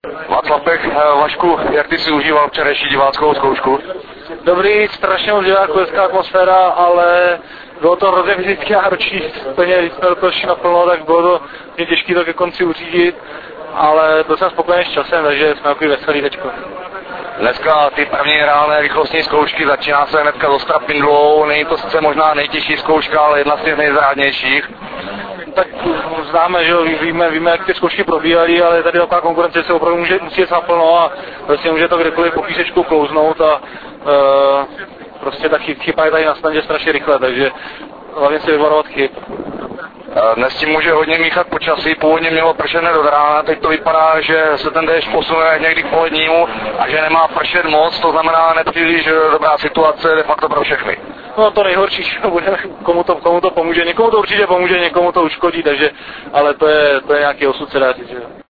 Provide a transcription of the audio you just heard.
Václav Pech, Vašku, jak ty si užíval včerejší diváckou zkoušku? Dobrý, strašně moc diváků, hezká atmosféra, ale bylo to hrozně fyzicky náročný, stejně když jsme do toho šli naplno, tak bylo to těžké to ke konci uřídit, ale byl jsem spokojený s časem, takže jsme takový veselý teďko. Dneska ty první reálné rychlostní zkoušky, začíná se hnedka s Ostrapindlou, není to sice možná nejtěžší zkouška, ale jedna z těch nejzrádnějších. Tak známe, že jo, víme, jak ty zkoušky probíhaly, ale tady taková konkurence se opravdu musí jít naplno a vlastně může to kdekoliv po písečku klouznout a prostě ta chyba je tady na snadě strašně rychle, takže hlavně si vyvarovat chyb. Dnes tím může hodně míchat počasí, původně mělo pršet hned od rána, teď to vypadá, že se ten déšť posune někdy k polednímu a že nemá pršet moc, to znamená nepříliš dobrá situace de facto pro všechny. No to nejhorší, že bude, komu to pomůže, někomu to určitě pomůže, někomu to uškodí, takže, ale to je nějaký osud, se dá říct, že